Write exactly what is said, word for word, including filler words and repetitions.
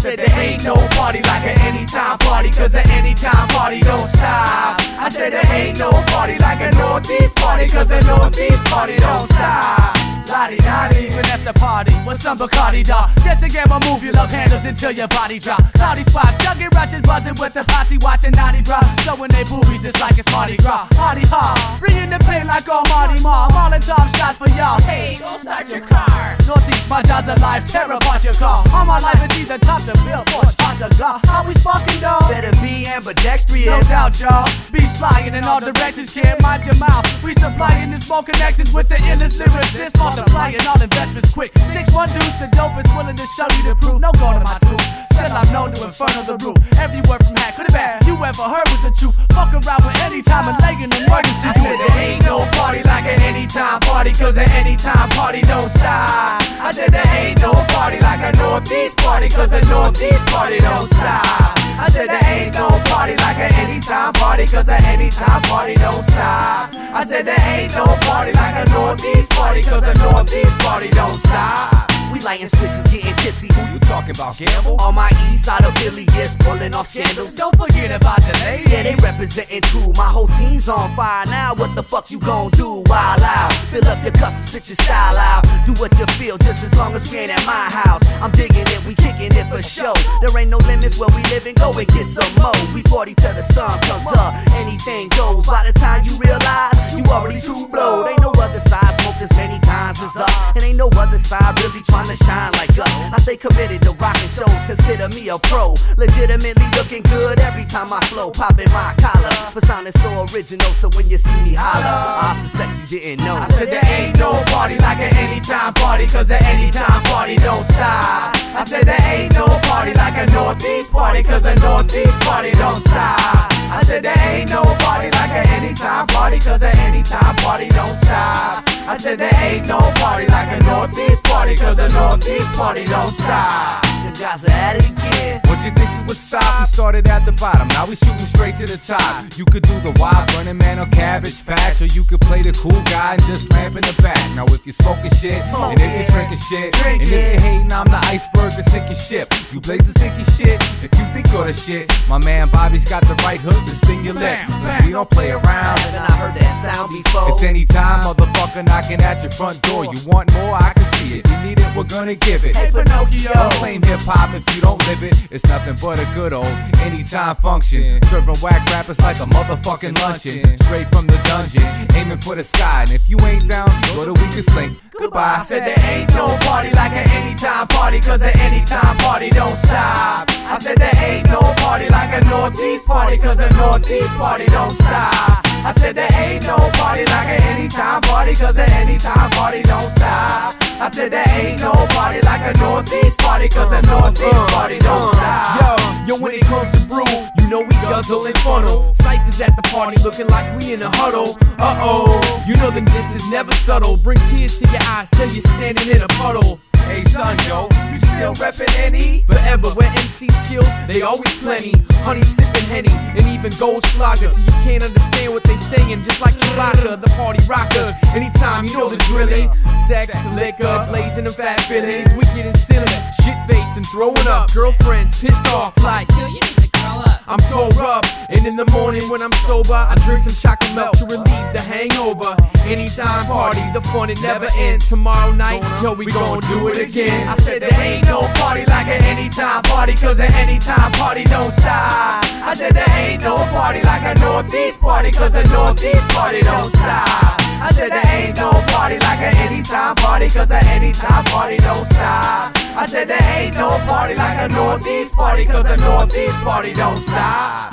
said there ain't no party like an anytime party, cause an anytime party don't stop. I said there ain't no party like a Northeast party, cause a Northeast party don't stop. La-di-da-di, finesse the party with some Bacardi, dawg. Just to get my move, you love handles until your body drop. Cloudy spots, chugging, rushing, buzzing with the party, watching naughty bros, showing they boobies just like it's Mardi Gras. Party hard, bringing the pain like on Marty Marr. Molotov shots for y'all. Hey, don't start your car. Northeast, my job's a life, terror about your car. All my life it's either top the bill or charge a God. How we sparking, dawg? Better be ambidextrous. No doubt, y'all. Beats flying in all directions, can't mind your mouth. We supplying the smoke connections with the illest lyricists. Multiplying all investments quick. Six one dudes, the dopest, willing to show you the proof. No go to my truth. Still I'm known to inferno the roof. Every word from hack could have been you ever heard was the truth. Fuck around with any time and leg in emergency. I said there ain't no party like an anytime party, cause an anytime party don't stop. I said there ain't no party like a Northeast party, cause a Northeast party don't stop. I said there ain't no party like an anytime party, cause an anytime party don't stop. I said there ain't no party like a Northeast party, cause a Northeast party don't stop. We lighting switches, getting tipsy. Who you talking about, Gamble? On my east side of Philly, yes, pulling off scandals. Don't forget about the ladies. Yeah, they representing too. My whole team's on fire now. What the fuck you gon' do? Wild out. Fill up your custom, spit your style out. Do what you feel, just as long as we ain't at my house. I'm digging it, we kicking it for show. There ain't no limits where we living, go and get some more. We party till the sun comes up, anything goes. By the time you realize, you already too blowed. Ain't no other side smoke as many times as us. And ain't no other side really trying to shine like us. I stay committed to rocking shows, consider me a pro. Legitimately looking good every time I flow. Popping my collar, for sounding so original. So when you see me holler, I suspect you didn't know. I said there ain't no party like an anytime party, cause an anytime party don't stop. I said there ain't no party like a Northeast party, cause a Northeast party don't stop. I said there ain't no party like an anytime party, cause an anytime party don't stop. I said there ain't no party like a Northeast party, cause a Northeast party don't stop. You guys are at it again. What you think we would stop? We started at the bottom, now we shooting straight to the top. You could do the wild Burning Man or Cabbage Patch, or you could play the cool guy and just lamp in the back. Now if you're smoking shit, Smoke and if you're drinking shit, Drink and if you're hating, I'm the iceberg to sink your ship. You blaze the sinky shit, if you think you're the shit, my man Bobby's got the right hook to sting your lip. Cause we don't play around. And I heard that sound before. It's anytime, motherfucker knocking at your front door. You want more? I can see it. You need it? We're gonna give it. Hey Pinocchio, don't claim hip hop if you don't live it. It's nothing but a good old anytime function. Serving whack rappers like a motherfucking luncheon. Straight from the dungeon, aiming for the sky. And if you ain't down, go to weakest link. Goodbye. I said there ain't no party like an anytime party, cause an anytime party don't stop. I said there ain't no party like a Northeast party, cause a Northeast party don't stop. I said there ain't no party like an anytime party, cause an anytime party don't stop. I said there ain't no party like a Northeast party, cause a Northeast party don't stop. Yo, yo, when it comes to brew, you know we guzzle and funnel. Cyphers at the party looking like we in a huddle. Uh-oh, you know them disses never subtle. Bring tears to your eyes till you're standing in a puddle. Hey son, yo, you still reppin' any? Forever, where M C skills, they always plenty. Honey sippin' Henny, and even Goldschlager. Till you can't understand what they sayin', just like Chewbacca, the party rockers. Anytime, you know the drilling. Sex, liquor, blazing them fat feelings. Wicked and silly, shit faced and throwing up. Girlfriends pissed off like, yo, you need to grow up. I'm tore up, and in the morning when I'm sober, I drink some chocolate milk to relieve the hangover. Anytime party, the fun it never ends. Tomorrow night, yo, we gon' do it again. I said there ain't no party like an anytime party, cause an anytime party don't stop. I said there ain't no party like a Northeast party, cause a Northeast party don't stop. I said there ain't no party like an anytime party, cause an anytime party don't stop. I said there ain't no party like a Northeast party, cause a Northeast party don't stop.